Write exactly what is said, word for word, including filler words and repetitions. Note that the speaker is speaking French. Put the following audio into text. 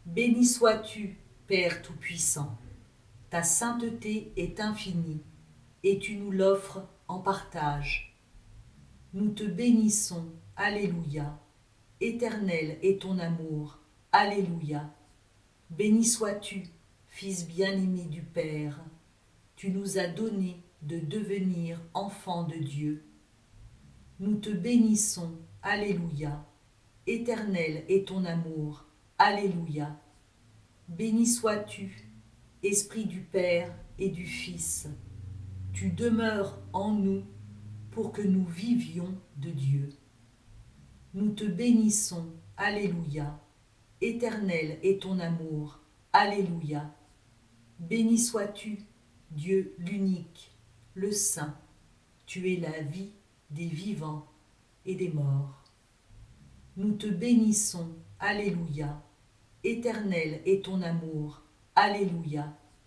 Béni sois-tu, Père Tout-Puissant. Ta sainteté est infinie, et tu nous l'offres en partage. Nous te bénissons, Alléluia. Éternel est ton amour, Alléluia. Béni sois-tu, Fils bien-aimé du Père. Tu nous as donné de devenir enfants de Dieu. Nous te bénissons, Alléluia. Éternel est ton amour, Alléluia. Béni sois-tu, Esprit du Père et du Fils. Tu demeures en nous pour que nous vivions de Dieu. Nous te bénissons, Alléluia. Éternel est ton amour, Alléluia. Béni sois-tu, Dieu l'unique, le Saint. Tu es la vie des vivants et des morts. Nous te bénissons, Alléluia. Éternel est ton amour, Alléluia.